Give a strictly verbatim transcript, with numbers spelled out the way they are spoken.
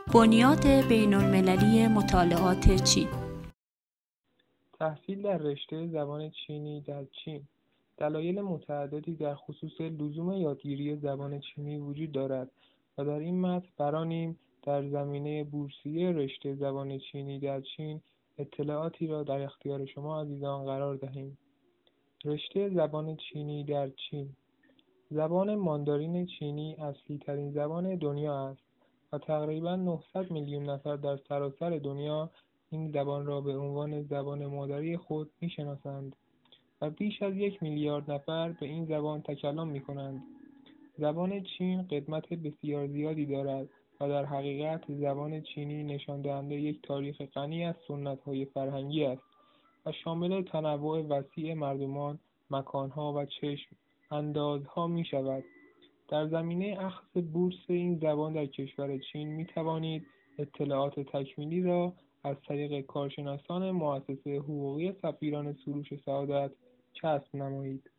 بنیاد بین‌المللی مطالعات چین. تحصیل در رشته زبان چینی در چین. دلایل متعددی در خصوص لزوم یادگیری زبان چینی وجود دارد و در این متن برانیم در زمینه بورسیه رشته زبان چینی در چین اطلاعاتی را در اختیار شما عزیزان قرار دهیم. رشته زبان چینی در چین. زبان ماندارین چینی اصلی‌ترین زبان دنیا است و تقریباً نهصد میلیون نفر در سراسر دنیا این زبان را به عنوان زبان مادری خود می‌شناسند و بیش از یک میلیارد نفر به این زبان تکلم می‌کنند. زبان چین قدمت بسیار زیادی دارد و در حقیقت زبان چینی نشان دهنده یک تاریخ غنی از سنت‌های فرهنگی است و شامل تنوع وسیع مردمان، مکان‌ها و چشم اندازها می‌شود. در زمینه اخذ بورس این زبان در کشور چین می‌توانید اطلاعات تکمیلی را از طریق کارشناسان مؤسسه حقوقی سفیران سروش سعادت کسب نمایید.